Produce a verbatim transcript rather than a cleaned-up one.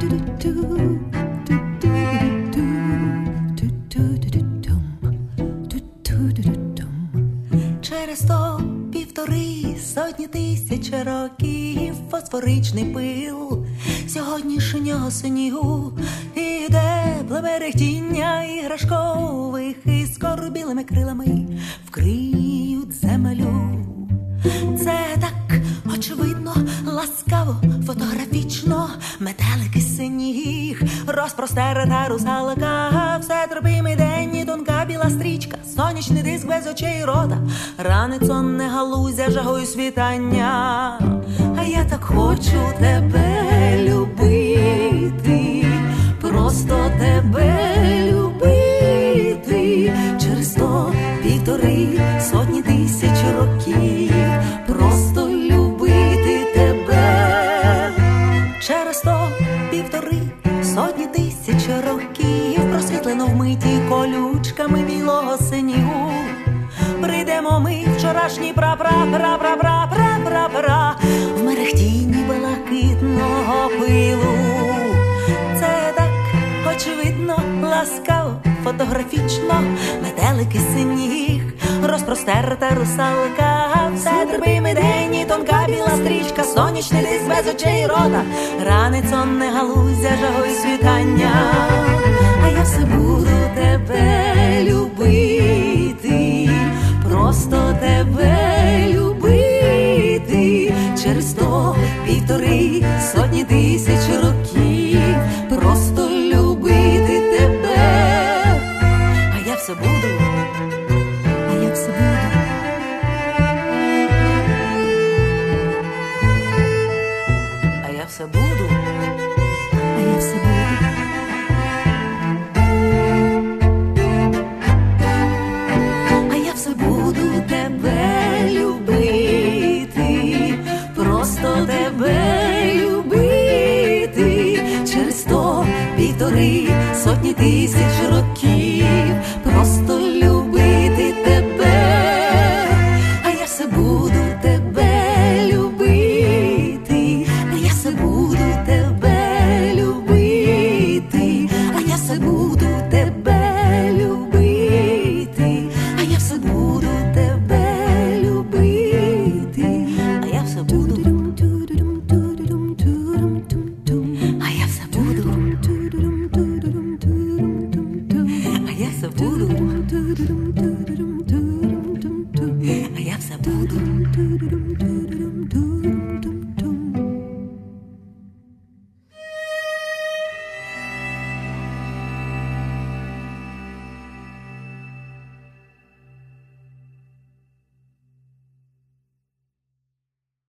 Через то півтори сотні тисяч років фосфоричний пил сьогоднішнього снігу іде племерехтіння іграшкових іскор білими крилами вкриють землю. Це так очевидно, ласкаво, фотографічно, метелики сніг, розпростерта русалка, все терпимий день і тонка біла стрічка, сонячний диск без очей і рота, ранить сонне галузя жагою світання. А я так хочу тебе любити, просто тебе любити, через то півтори сотні тисяч років, просто любити тебе. Через то півтори сотні тисяч років, просвітлено вмиті колючками білого снігу, прийдемо ми вчорашній пра-пра-пра-пра-пра-пра-пра-пра в мерехтінні блакитного пилу. Це так очевидно, ласкаво, фотографічно, метелики сніг, розпростерта русалка, все терпимий день і тонка біла стрічка, сонячний диск без очей і рота, ранить сонне галузя жагою світання. А я все буду тебе любити, просто тебе любити, через то півтори сотні тисяч років, просто любити тебе. А я все буду, а я все буду, а я все буду, а я все буду. А я все буду тебе любити, просто тебе любити, через то півтори сотні тисяч років.